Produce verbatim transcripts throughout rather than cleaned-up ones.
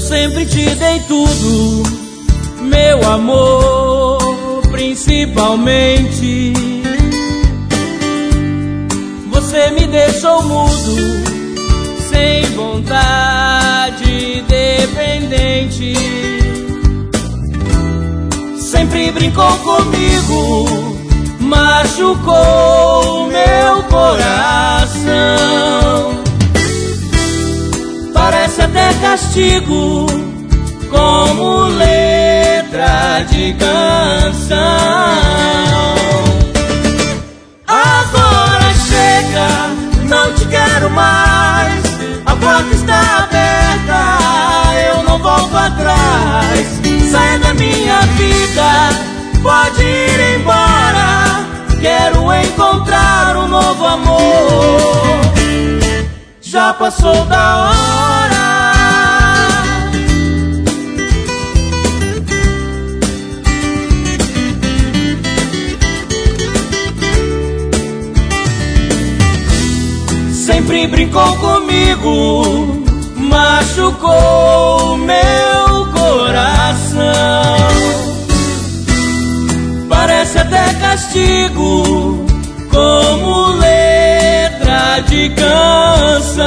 sempre te dei tudo, meu amor, principalmente. Você me deixou mudo, sem vontade, dependente. Sempre brincou comigo, machucou meu coração. Parece até castigo, como letra de canção. Agora chega, não te quero mais. A porta está aberta, eu não volto atrás. Saia da minha vida, pode ir embora. Quero encontrar um novo amor. Já passou da hora. Sempre brincou comigo, machucou meu coração. Parece até castigo, como letra de canção.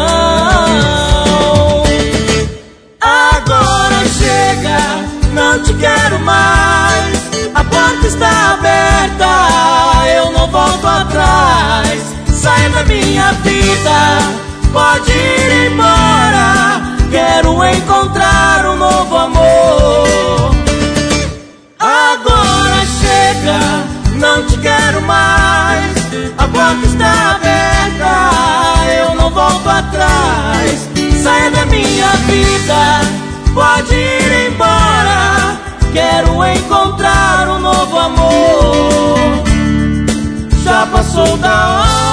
Agora chega, não te quero mais. A porta está aberta, eu não volto atrás. Saia da minha vida, pode ir embora. Quero encontrar um novo amor. Agora chega, não te quero mais. A porta está aberta, eu não volto atrás. Saia da minha vida, pode ir embora. Quero encontrar um novo amor. Já passou da hora.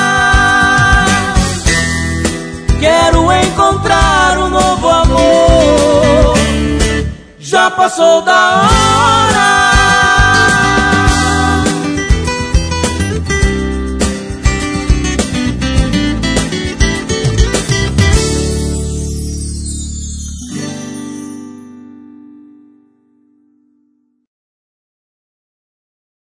Quero encontrar um novo amor. Já passou da hora.